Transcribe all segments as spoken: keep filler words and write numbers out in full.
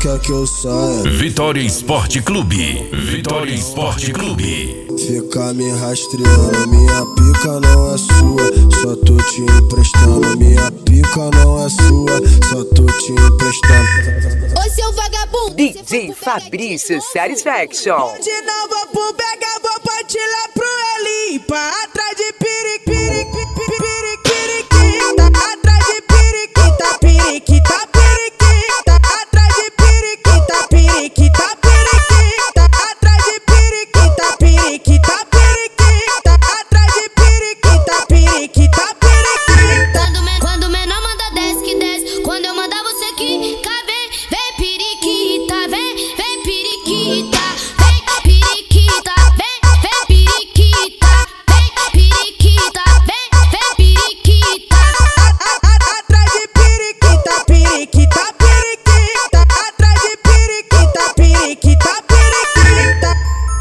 quer que eu saia. Vitória Esporte Clube. Vitória Esporte Clube. Fica me rastreando, minha pica não é sua. Só tô te emprestando, minha pica não é sua. Só tô te emprestando. Ô seu vagabundo, D J Fabrício Satisfaction. De novo pro Bega, vou partir lá pro Elipa. Atrás de piric, piric, piric, periquita. Atrás de periquita, periquita, periquita. Atrás de periquita, periquita, periquita. Atrás de periquita, periquita, periquita. Atrás de periquita, periquita, periquita. Quando, men quando o menor manda desce que desce. Quando eu mandar você aqui, cá vem, vem periquita, vem, vem periquita. Vem periquita, vem, vem periquita. Vem periquita, vem, vem periquita. Atrás de periquita, periquita, periquita. Atrás de periquita, periquita, periquita.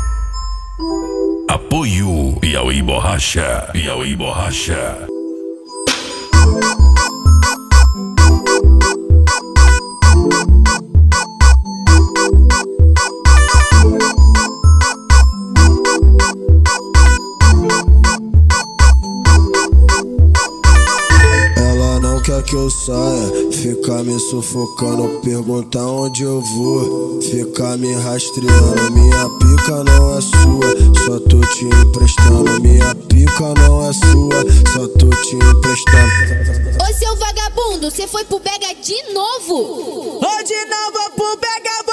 Apoio Piauí Borracha. Piauí Borracha. Ela não quer que eu saia, fica me sufocando, pergunta onde eu vou. Fica me rastreando, minha pica não é sua. Só tô te emprestando, minha pica não é sua. Só tô te emprestando. Ô seu vagabundo, você foi pro Bega de novo? Ô de novo pro Bega,